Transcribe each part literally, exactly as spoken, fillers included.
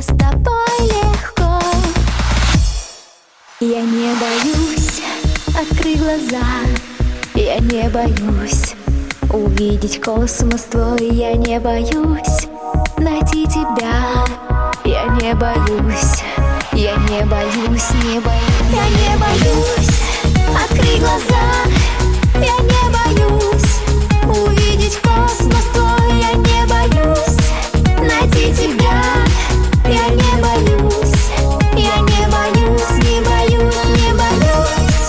с тобой легко. Я не боюсь открыть глаза, я не боюсь увидеть космос твой, я не боюсь найти тебя, я не боюсь, я не боюсь, не боюсь, я не боюсь открыть глаза, я не боюсь увидеть космос твой, я не боюсь найти тебя, я не боюсь, я не боюсь, не боюсь, не боюсь.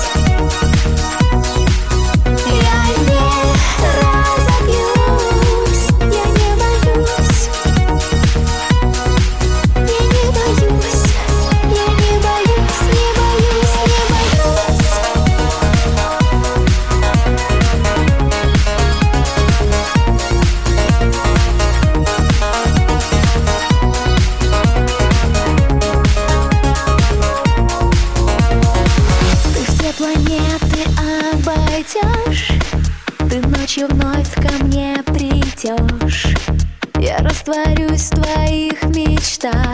Я не разобьюсь, я не боюсь, я не боюсь, я не боюсь, не боюсь, не боюсь. Ты все планеты обойдешь, ты ночью вновь ко мне придешь. Я растворюсь в твоих мечтах,